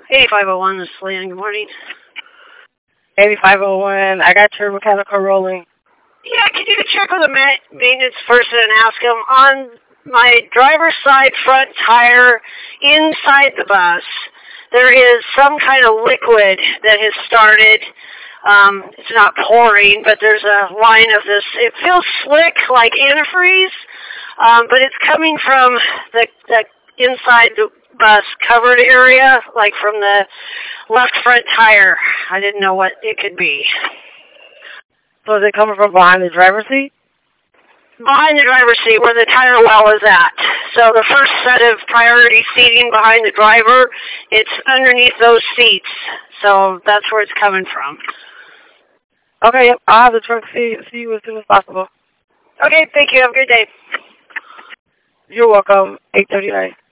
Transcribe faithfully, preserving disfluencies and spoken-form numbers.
eighty-five oh one, this is Leanne. Good morning. eighty-five oh one, I got your mechanical rolling. Yeah, can you check with the ma- maintenance person and ask him on my driver's side front tire inside the bus, there is some kind of liquid that has started. Um, it's not pouring, but there's a line of this. It feels slick like antifreeze, um, but it's coming from the, the inside the bus covered area, like from the left front tire. I didn't know what it could be. So is it coming from behind the driver's seat? Behind the driver's seat where the tire well is at. So the first set of priority seating behind the driver, it's underneath those seats. So that's where it's coming from. Okay, yep. I'll have the truck see, see you as soon as possible. Okay, thank you. Have a good day. You're welcome. eight thirty-nine.